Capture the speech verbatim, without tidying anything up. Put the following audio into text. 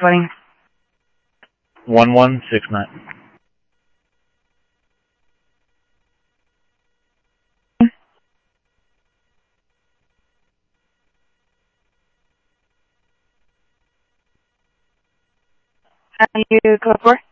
twenty. one one six nine. And you code for?